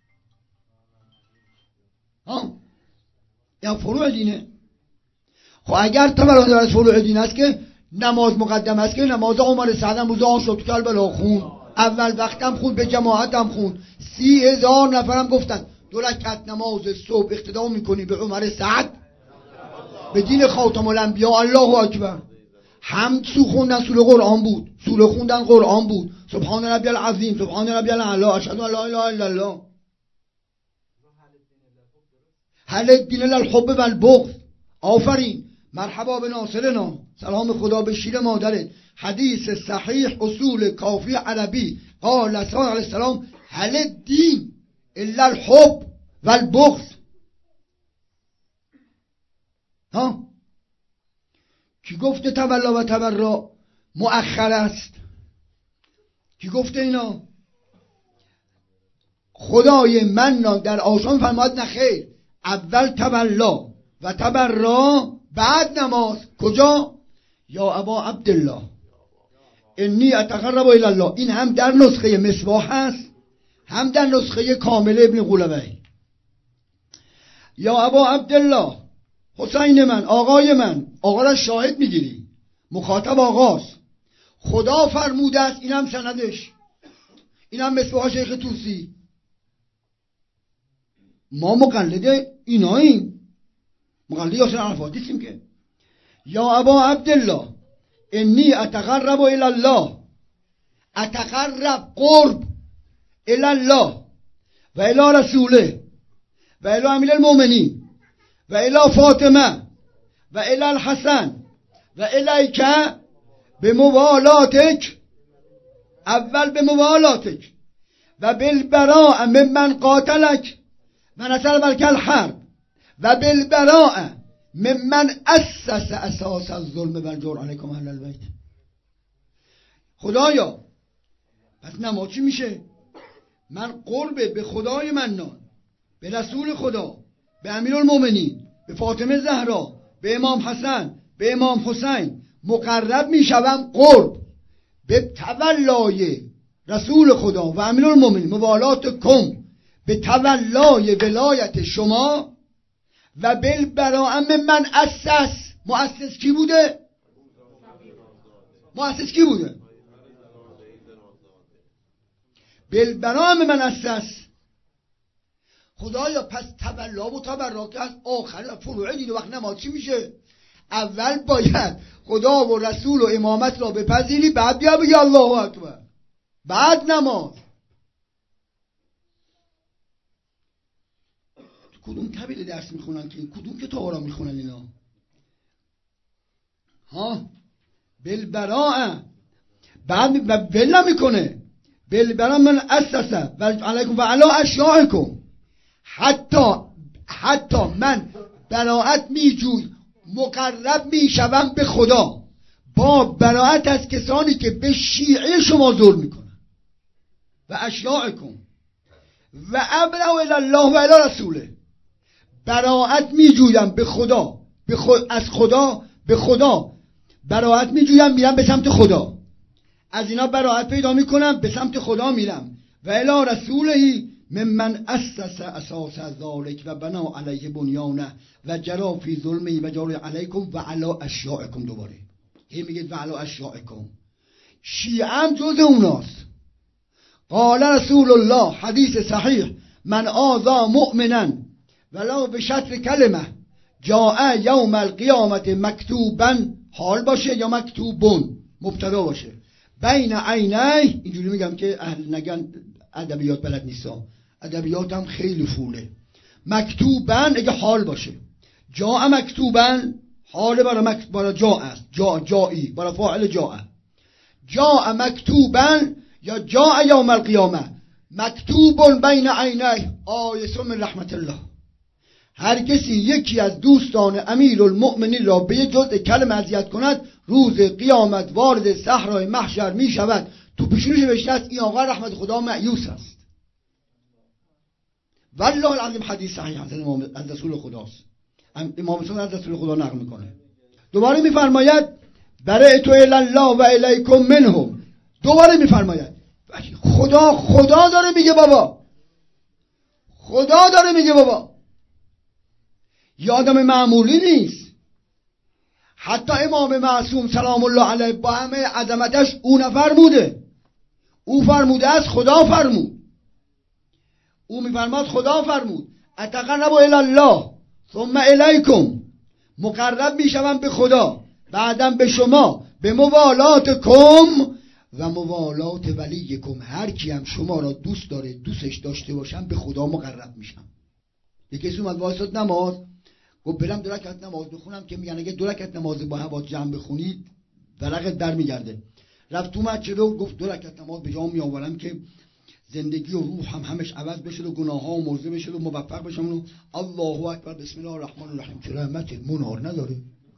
یا فروع دینه. خب اگر تبرانه از فروع دین است که نماز مقدم است، که نماز عمر سعدم روز آشورا تو کربلا خون، اول وقتم خون، به جماعتم خون، 30,000 نفرم گفتن 2 رکعت نماز صبح اقتدا میکنی به عمر سعد به دین خاتم الانبیا. الله اکبر. حمد خوندن سوره قرآن بود، سوره خوندن قرآن بود، سبحان ربی العظیم، سبحان ربی الاعلی، اشهد ان لا اله الا الله. هل الدین للحب و البغض. آفرین، مرحبا به ناصرنا، سلام خدا به شیر مادرت. حدیث صحیح اصول کافی عربی قال صلی الله علیه السلام هل الدین الا الحب و البغض. کی گفته تولا و تبرا مؤخر است؟ کی گفته اینا؟ خدای منان در آشان فرماد نه خیر، اول تولا و تبرا بعد نماز. کجا؟ یا ابا عبدالله انی اتقرب الی الله. این هم در نسخه مصباح هست، هم در نسخه کامل ابن قلوی. یا ابا عبدالله، حسین من، آقای من، آقا را شاهد میگیری، مخاطب آقاست. خدا فرموده است، اینم سندش، اینم مصباح شیخ توسی. ما مقلد ایناییم، مقلد یاسر عرفاتی هستیم که یا ابا عبدالله انی اتقرب الی الله، اتقرب قرب الی الله و الی رسوله و الی امیر المؤمنین و الی فاطمه و الی الحسن و الیک به موالاتک، اول به موالاتک و بالبراء ممن قاتلک و نصر بلک الحرب و بالبراء ممن اسس اساس الظلم و الجور علیکم اهل البیت. خدایا پس نماز چی میشه؟ من قرب به خدای منان، به رسول خدا، به امیرالمومنین، به فاطمه زهرا، به امام حسن، به امام حسین مقرب میشوم قرب، به تولای رسول خدا و امیرالمومنین موالات کم، به تولای ولایت شما و بالبراء من اسس. مؤسس کی بوده؟ مؤسس کی بوده؟ بالبراء من اسس. خدایا پس تولا و تبرک از آخر فروع دین وقت نماز چی میشه؟ اول باید خدا و رسول و امامت را بپذیری، بعد بیا بگی الله اکبر، بعد نماز. کدوم طبیل درس میخونن که کدوم کتاب را میخونن اینا؟ ها بالبراء، بعد ول میکنه بالبراء من اسس و علیکم و علی اشیاءکم. حتی من براءت میجوی، مقرب میشوم به خدا با براءت از کسانی که به شیعه شما ظلم میکنن و اشیاءکم و ابرأ الی الله و الی رسوله. براءت میجویم به خدا، از خدا به خدا براءت میجویم، میرم به سمت خدا، از اینا براءت پیدا میکنم، به سمت خدا میرم. و الی رسوله ممن اسس اساس ذلک و بنا علیه بنیانه و جرا فی ظلمه و جاری علیکم و علی اشیاءکم. دوباره این میگه و علی اشیاءکم. شیعه هم جز اوناست. قال رسول الله، حدیث صحیح، من آذا مؤمنا ولو به شطر کلمه جاء یوم القیامت مکتوبا، حال باشه یا مکتوبون مبتدا باشه، بین عینی. اینجوری میگم که اهل نگن ادبیات بلد نیستم، ادبیات هم خیلی فوله. مکتوبا اگه حال باشه، جاء مکتوبا حال برای جاء است، جایی برای فاعل جاء مکتوبا یا جاء یوم القیامه مکتوب بین عینی آیه من رحمت الله. هر کسی یکی از دوستان امیرالمؤمنین را به جزء کلمه اذیت کند، روز قیامت وارد صحرای محشر می شود. تو پیشونش نوشته است این آقا رحمت خدا مایوس است. والله العظیم حدیث صحیح از رسول خداست. امام حسین از رسول خدا نقل میکنه. دوباره میفرماید برئت الی الله و الیکم منهم. دوباره میفرماید خدا داره میگه بابا، خدا داره میگه بابا، یه آدم معمولی نیست. حتی امام معصوم سلام الله علیه با همه عظمتش او نفرموده، او فرموده است خدا فرمود. او میفرماد خدا فرمود اتقربوا الی الله ثم الیکم، مقرب میشوم به خدا بعدم به شما، به موالاتکم و موالات ولیکم. هر کی هم شما را دوست داره دوستش داشته باشم به خدا مقرب میشم. یکی اومد وایساد نماز، گفت برم 2 رکعت نماز بخونم، که میگن اگه 2 رکعت نماز با هم جمع بخونید ورقت در میگرده. رفت تو مسجد و گفت 2 رکعت نماز به جا میآورم که زندگی و روح همش عوض بشه و گناه ها مرزه بشه و موفق بشم. و الله اکبر بسم الله الرحمن الرحیم. چه رحمت منار نداره.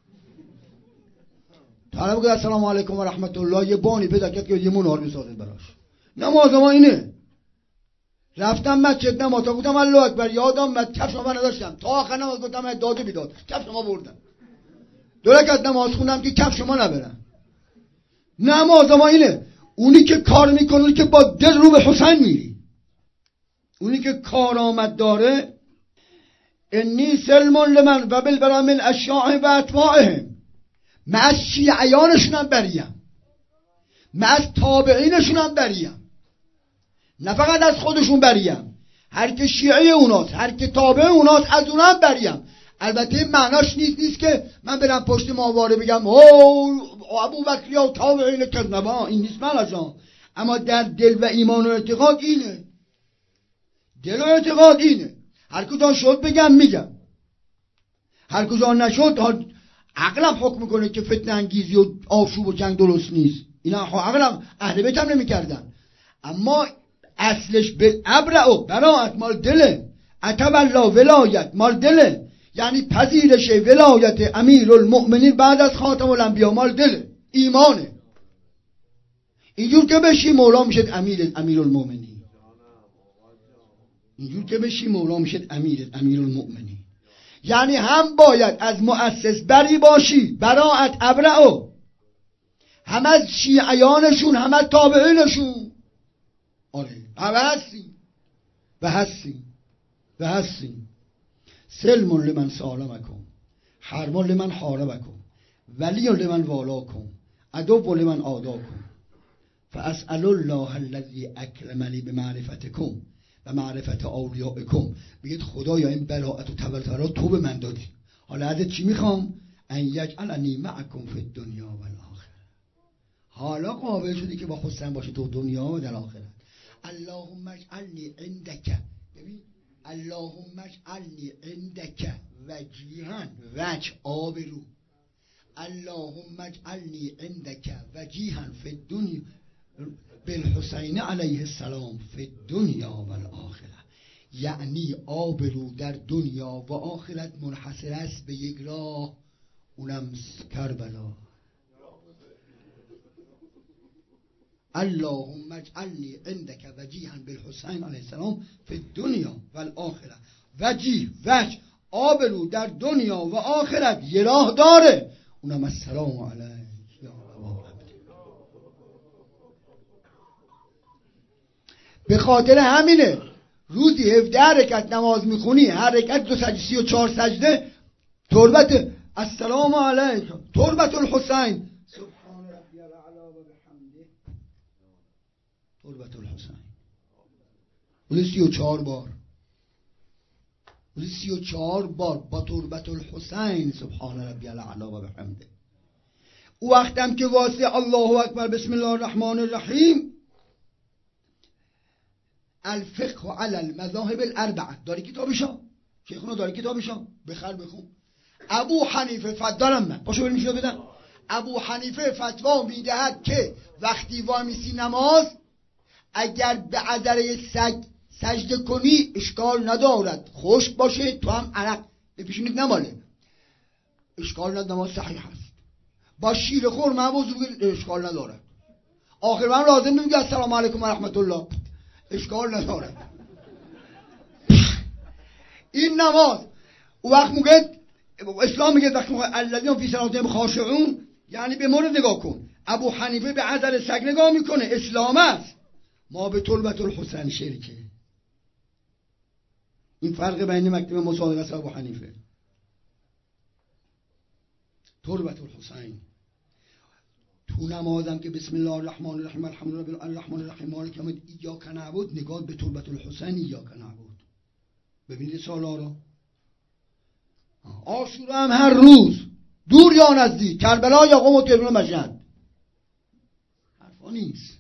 طلب گفت السلام علیکم و رحمت الله، یه بانی پیدا کرد که یه منار بسازه براش. نماز ما اینه. رفتم مسجد نماز گفتم الله اکبر، یادم اومد کفش ما نداشتم، تا آخر نماز گفتم داده بیداد کفش ما بردم. 2 رکعت نماز خوندم که کفش ما نبرن. نماز ما اینه. اونی که کار میکنه، اونی که با دل رو به حسین میری، اونی که کارآمد داره. انی سلم لمن و بالبراء من اشیاء و اتباعهم. من از شیعیانشون هم بریم، من از تابعینشون هم بریم، نه فقط از خودشون بریم. هر که شیعه اوناست، هر که تابع اوناست، از اونها هم بریم. البته معناش نیست که من برم پشت ماهواره بگم ابوبکر و تابعین کذبا، این نیست معناش. اما در دل و ایمان و اعتقاد اینه. دل و اعتقاد اینه. هر کجا شد بگم میگم، هر کجا نشد عقلم حکم میکنه که فتنه انگیزی و آشوب و جنگ درست نیست. اینا عقلم اهل بیت هم نمیکردن. اما اصلش به ابرع براءت مال دله، اتولا ولایت مال دله، یعنی پذیرش ولایت امیرالمؤمنین بعد از خاتم الانبیا مال دله، ایمانه. اینجور که بشی مولا میشد امیرالمؤمنین، اینجور که بشی مولا میشد امیرالمؤمنین. یعنی هم باید از مؤسس بری باشی، براءت ابرعو، هم از شیعیانشون هم از تابعینشون. آره هم هستی. سلم لمن سالمکم، حرب لمن حاربکم، ولی لمن والاکم، عدو لمن عاداکم. فاسأل الله الذی اکرمنی بمعرفتکم و معرفت اولیائکم. بگید خدایا این براءت و تبرئت تو به من دادی، حالا ازت چی میخوام؟ ان یجعلنی معکم فی الدنیا و الاخره. حالا قابل شدی که با خودم باشی تو دنیا و در آخرت. اللهم اجعلنی عندک، ببین اللهم اجعلنی عندک وجیها، وجه آبرو، اللهم اجعلنی عندک وجیها فی الدنیا بالحسین علیه السلام فی الدنیا و الاخره. یعنی آبرو در دنیا و آخرت منحصر است به یک راه، اونم کربلا. اللهم اجعلنی عندک وجیها بالحسین علیه السلام فی الدنیا و الاخره. وجیه، وجه، آبرو در دنیا و آخرت یه راه داره، اونم السلام علیک یا ابا عبدی. به خاطر همینه روزی 17 رکعت نماز میخونی، هر رکعت 2 سجده 34 سجده تربت السلام علیکم، تربت الحسین، سبحان ربی الاعلی و بحمده، تربت الحسین. روزی 34 بار، روزی 34 بار با تربت الحسین سبحان ربی الاعلی و بحمده. او وقتم که واسه الله اکبر بسم الله الرحمن الرحیم، الفقه علی المذاهب الاربعه، داری کتابشو؟ شیخونا داری کتابشو؟ بخر بخون. ابو حنیفه فدارم من پاشو بریم شو بدم. ابو حنیفه فتوا میدهد که وقتی وامیسی نماز اگر به عذره سگ سجده کنی اشکال ندارد، خشک باشه تو هم عرق به پیشونیت نماله، اشکال ندارد، نماز صحیح هست. با شیر خور موضوع اشکال ندارد. آخر من لازم میگه السلام علیکم و رحمت الله، اشکال ندارد. این نماز وقت میگه اسلام میگه وقت میگه الذین فی صلاتهم خاشعون، یعنی به مورد نگاه کن. ابو حنیفه به عذر سگ نگاه میکنه، اسلام است. ما به طلبت الحسین شرکه. این فرق بین مکتب مصادقه و ابو حنیفه. طلبت الحسین تو نمازم که بسم الله الرحمن الرحیم الحمدلله الرحمن الرحیم مالک یوم الدین ایاک نعبد، نگاه به طلبت الحسین ایاک نعبد. ببینید سالا رو. عاشورا هم هر روز، دور یا نزدیک، کربلا یا قم و تهران مشهد، حرفا نیست.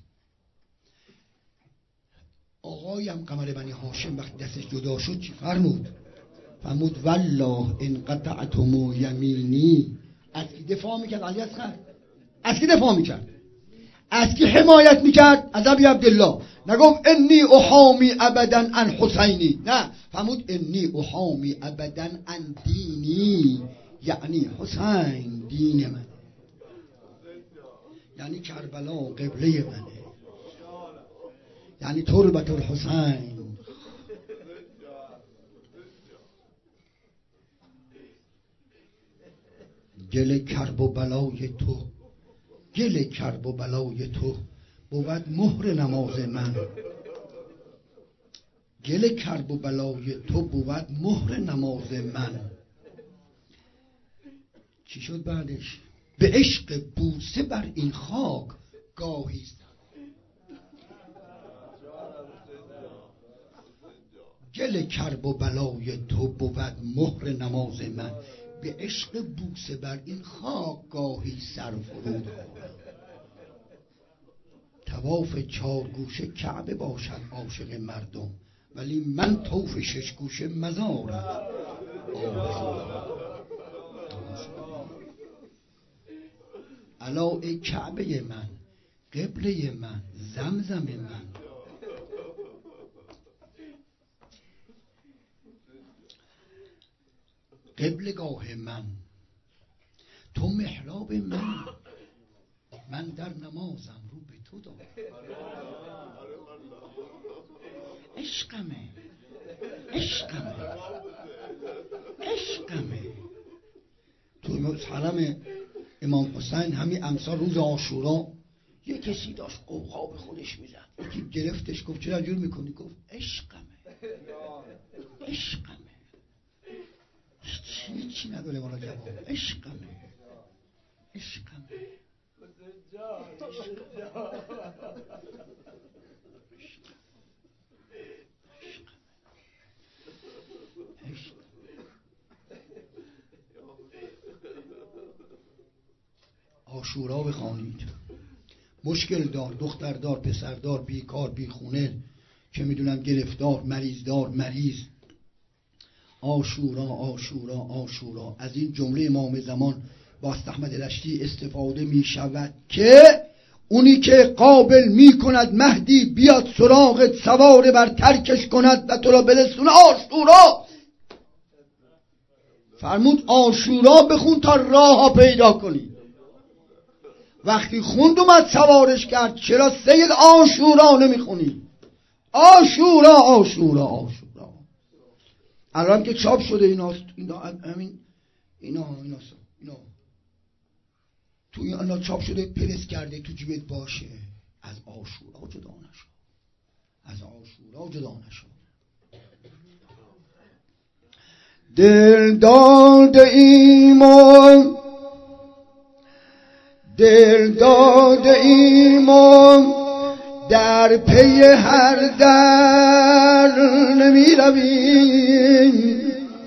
آقایم قمر بنی هاشم وقتی دستش جدا شد چی فرمود؟ فرمود والله ان قطعتم یمینی. از کی دفاع میکرد؟ علی اصغر. از کی دفاع میکرد؟ از کی حمایت میکرد؟ از ابی عبدالله. نگفت انی احامی ابدا عن حسینی، نه، فرمود انی احامی ابدا عن دینی، یعنی حسین دین من، یعنی کربلا قبله منه، یعنی تربت الحسین. گل کرب و بلای تو، گل کرب و بلای تو بود مهر نماز من، گل کرب و بلای تو بود مهر نماز من. چی شد بعدش؟ به عشق بوسه بر این خاک گاهی، گل کرب و بلای تو بود مهر نماز من، به عشق بوسه بر این خاک گاهی سر فرود آورم. طواف 4 گوشه کعبه باشد عاشق مردم، ولی من طوف 6 گوشه مزارم. الا ای کعبه من، قبله من، زمزم من، قبلگاه من، تو محراب من، من در نمازم رو به تو دارم. عشقمه، عشقمه، عشقمه. حرم امام حسین همین امسال روز عاشورا یه کسی داشت قوقا به خودش میزد، یکی گرفتش گفت چرا جور میکنی؟ گفت عشقمه هیچی نداره مالا جواب، عشقمه. عاشورا بخوانید. مشکل دار، دختر دار، پسر دار، بیکار، بیخونه، که میدونم گرفتار، مریض دار، مریض. عاشورا. از این جمله امام زمان با احمد رشتی استفاده می شود که اونی که قابل می کند مهدی بیاد سراغت، سوار بر ترکش کند و تو را برسونه. عاشورا فرمود عاشورا بخون تا راه ها پیدا کنی. وقتی خوند اومد سوارش کرد، چرا سید عاشورا نمیخونی؟ عاشورا. الان که چاپ شده اینا تو اینا چاپ شده، پرس کرده تو جیبت باشه. از عاشورا جدا نشو. دل داده ایمان در پی هر در نمی رویم.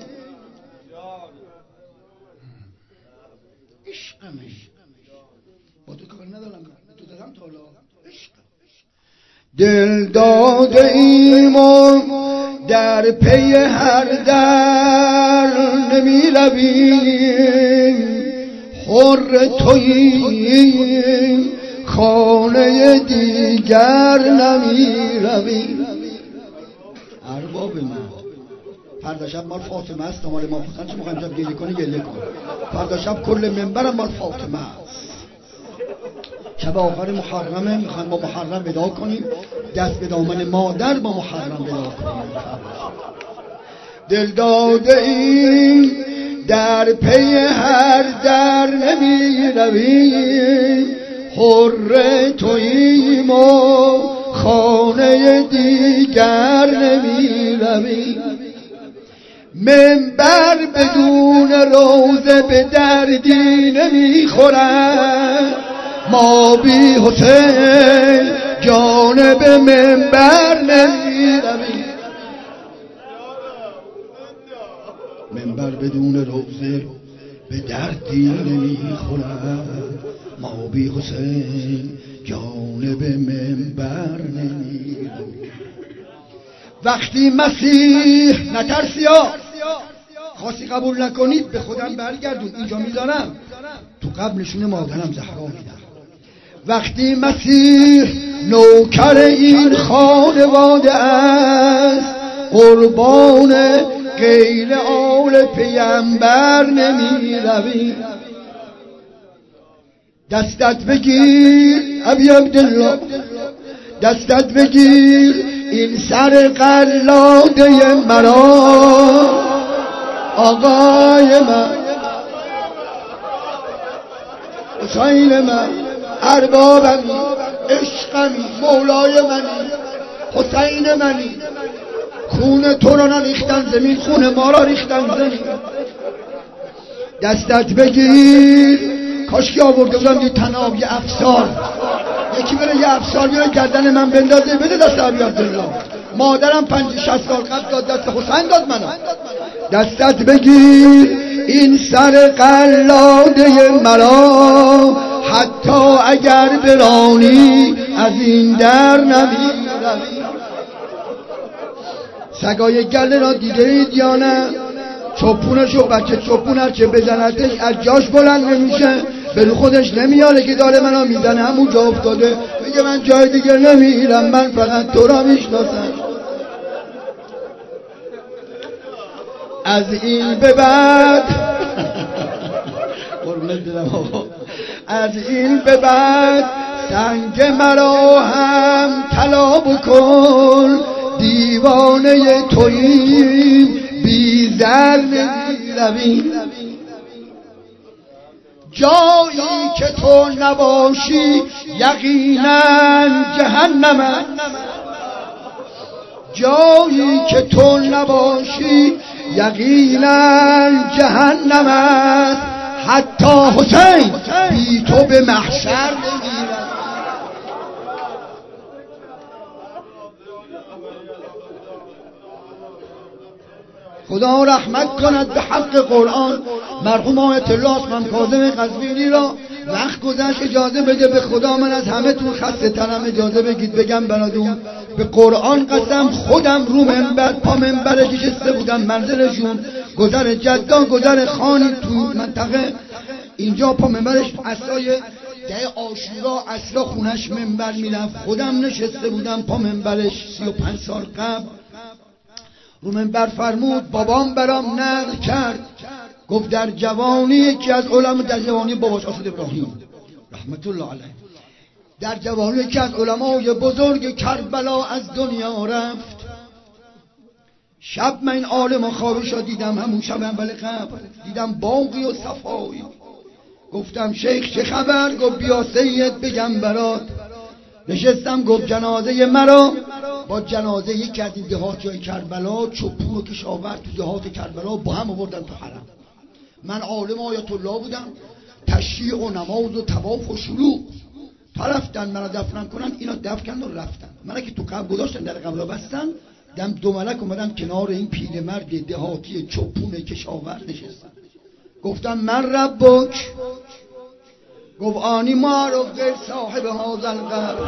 عشقم با تو کار ندارم، تو دارم تا حالا. دل داده ایمان در پی هر در نمی رویم. حر توییم خانه دیگر نمی رویم. ارباب من فردا شب مال فاطمه است، مال ما پسند چه میخوایم شب گله کنی گله کن. فردا شب کل منبرم مال فاطمه است. شب آخر محرمه، میخوایم با محرم ودا کنیم، دست به دامن مادر با محرم ودا کنیم. دل داده این در پی هر در نمی رویم. حر توییم و خانه دیگر نمی رویم. منبر بدون روزه به دردی نمی خورد. ما بی حسین جانب منبر نمی رویم. منبر بدون روزه به دردی نمی خورد. ما بی حسین جانب منبر نمی رویم. وقتی مسیح نترسیا خواستی قبول نکنید به خودم برگردون، اینجا میذارم تو قبل نشون مادرم زهرا میدم. وقتی مسیح نوکر این خانواده است، قربان غیر آل پیامبر نمی رویم. دستت بگیر ابی عبدالله، دستت بگیر این سر قلاده مرا. آقای من، حسین من، اربابمی، عشقمی، مولای منی، حسین منی. خون تو را ریختن زمین، خون ما را ریختن زمین. دستت بگیر، کاش که آورده بودم یه تناب، یه افسار، یکی بره یه افسار بیاره گردن من بندازه بده دست ابی عبدالله. مادرم 50-60 سال قبل داد دست حسین داد منو. دستت بگیر این سر قلاده مرا، حتی اگر برانی از این در نمی روی. سگای گله را دیده اید یا نه؟ چوپونشو بچه چوپون هرچه بزنتش از جاش بلند نمیشه، به رو خودش نمیاره که داره منو میزنه، همون جا افتاده. میگه من جای دیگه نمیرم، من فقط تو را میشناسم. از این به بعد قربونت دلم آقا، از این به بعد سنگ مرا هم طلا بکن. دیوانه توییم بی زر نمی رویم. جایی که تو نباشی یقینا جهنم است. جایی که تو نباشی یقینا جهنم است. حتی حسین بی تو به محشر نمیرد. خدا رحمت کند به حق قرآن مرحوم آیت الله اسمم کاظم قزوینی را. وقت گذشت اجازه بده به خدا من از همه تون خسته ترم، اجازه بگید بگم براتون به قرآن قسم خودم رو منبر پا منبرش نشسته بودم منزلشون گذر جدا گذر خانی تو منطقه اینجا پا منبرش اصلای ده آشورا اصلا خونش منبر میرفت. خودم نشسته بودم پا منبرش 35 سال قبل. رو منبر فرمود بابام برام نقل کرد گفت در جوانی یکی از علما در جوانی باباش اسد ابراهیم رحمت الله علیه در جوانی یکی از علمای بزرگ کربلا از دنیا رفت. شب من این عالم خوابش را دیدم همون شب اول قبر دیدم باقی و صفایی. گفتم شیخ چه خبر؟ گفت بیا سید بگم برات. نشستم گفت جنازه مرا با جنازه یکی از این دهات کربلا چوپون و کشاورز تو دهات کربلا با هم آوردن تو حرم. من عالم آیت الله بودم، تشییع و نماز و طواف و شروع رفتن منو دفنم کنن. اینا دفن و رفتن. منو که تو قبر گذاشتن در قبر بستن. دم دو ملک اومدن کنار این پیرمرد دهاتی چوپون کشاورز نشستن. گفتم من ربک؟ گفت آنی معرف غیر صاحب هذا القبر.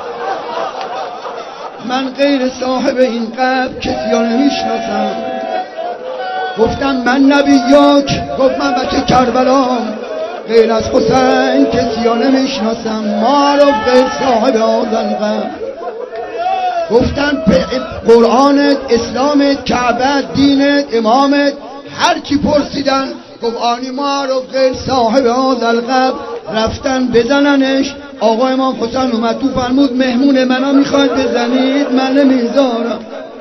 من غیر صاحب این قبر کسی ها نمیشناسم. گفتم من نبیک؟ گفت من بچه کربلام غیر از حسین کسی ها نمیشناسم. معرف غیر صاحب هذا القبر. گفتن قرآنت، اسلامت، کعبت، دینت، امامت، هر چی پرسیدن گفت آنی معرف غیر صاحب هذا القبر. رفتن بزننش. آقا امام حسین اومد تو فرمود مهمون منو میخواید بزنید؟ من نمیذارم.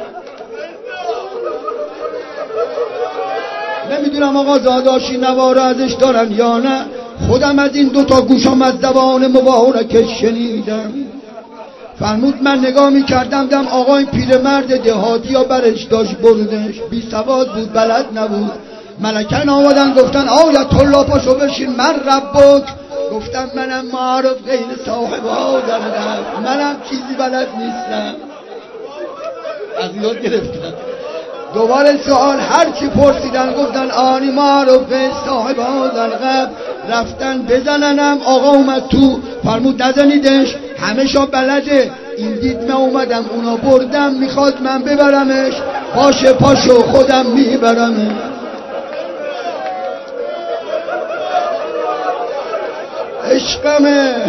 نمیدونم آقا زاداشی نواره ازش دارن یا نه. خودم از این دوتا گوشم از زبان مبارکش شنیدم. فرمود من نگاه میکردم دم آقا این پیرمرد دهاتی ها برش داشت بردش. بی سواد بود بلد نبود. ملکن آمدن گفتن آیت الله پاشو بشین من ربک. گفتم منم معرف غیر صاحب هذا القبر. منم چیزی بلد نیستم. از یاد گرفتم. دوباره سوال هر چی پرسیدن گفتن آنی معرف غیر صاحب هذا القبر. رفتن بزننم. آقا اومد تو فرمود نزنیدش همه شا بلده. این دید من اومدم اونا بردم میخواد من ببرمش. باشه پاشو خودم میبرمش. عشقمه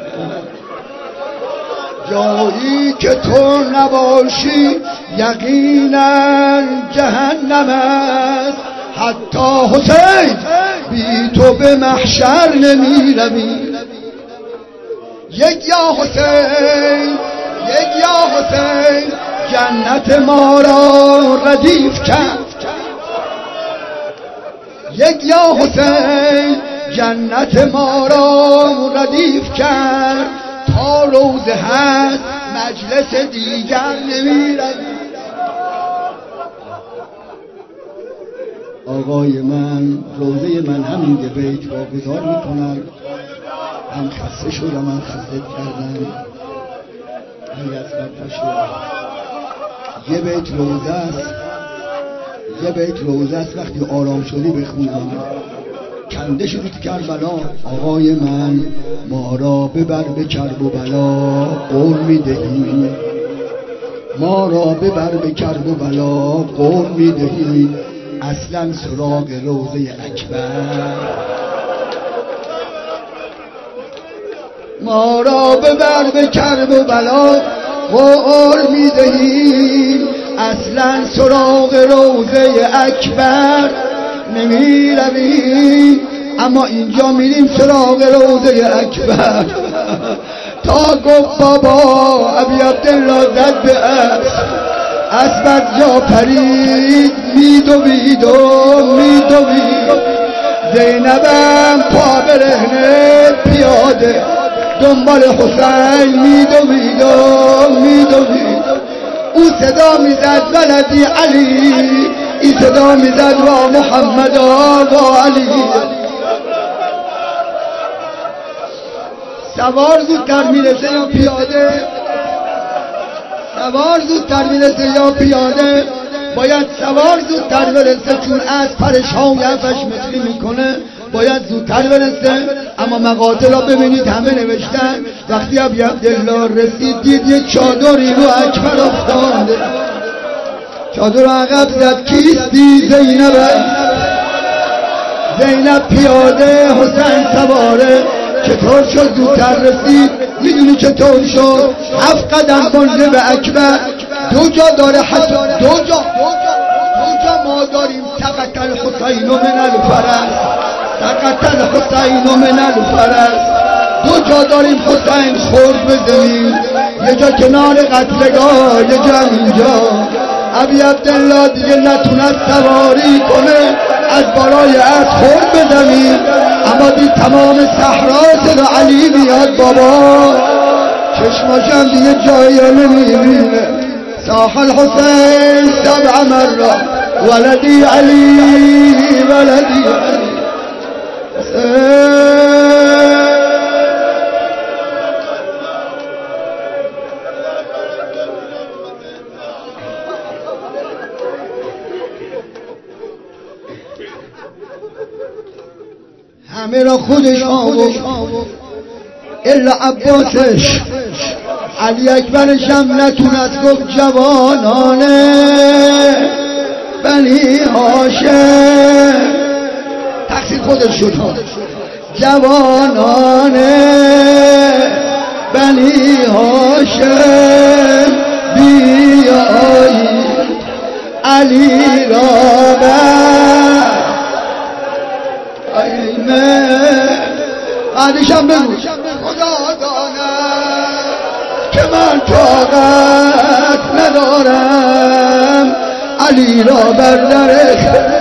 جایی که تو نباشی یقینا جهنم است. حتی حسین بی تو به محشر نمی روی. یک یا حسین یک یا حسین جنت ما را ردیف کرد. یک یا حسین جنت ما را ردیف کرد. تا روزه هست مجلس دیگر نمیرد. آقای من روزه من همین بیت واگذار میکنم. هم خسته شدم هم خسته کردم. یه بیت روزه است. یه بیت روزه است وقتی آرام شدی بخونم. کنده شدی تو کربلا. آقای من ما را ببر به کرب و بلا قول میدهی. ما را ببر به کرب و بلا قول میدهی. اصلا سراغ روزه اکبر. ما را ببر به کرب و بلا قول میدهی. اصلا سراغ روزه اکبر نمی رویم. اما اینجا میریم سراغ روزه اکبر. تا گفت بابا ابی عبدالله زد به اسب از جا پرید. میدوید و میدوید زینبم پا برهنه پیاده دنبال حسین میدوید او صدا میزد ولدی علی، این صدا میزد و محمد و علی. سوار زودتر میرسه یا پیاده؟ سوار زودتر میرسه یا پیاده؟ باید سوار زودتر برسه، چون از پرشان یفش مثلی میکنه باید زودتر برسه. اما مقاطع را ببینید همه نوشتن وقتی ابی عبدالله رسید دید یک چادری رو اکبر افتاده، چادر رو عقب زد. کیستی؟ زینب پیاده، حسین سواره. چطور شد زودتر رسید؟ میدونی چطور شد؟ 7 قدم بنده به اکبر، 2 جا داره حتی 2 جا ما داریم. سقط الحسین من الفرس، سقط الحسین من الفرس. 2 جا داریم حسین خورد به زمین، یه جا کنار قتلگاه، یه جا اینجا. ابی عبدالله دیگه نتونست سواری کنه، از بالای اسب خورد به زمین. اما دید تمام صحرا صدا علی میاد بابا، چشماشم دیگه جایی نمیبینه. صاح الحسین 7 مرة ولدی علی ولدی علی. همه را خودش آورد الا عباسش. علی اکبرش هم نتونست، گفت جوانان بنی هاشم، تقصیر خودش شد. جوانان بنی هاشم بیایی علی را بر بعدشم بگو خدا داند که من طاقت ندارم علی را بر در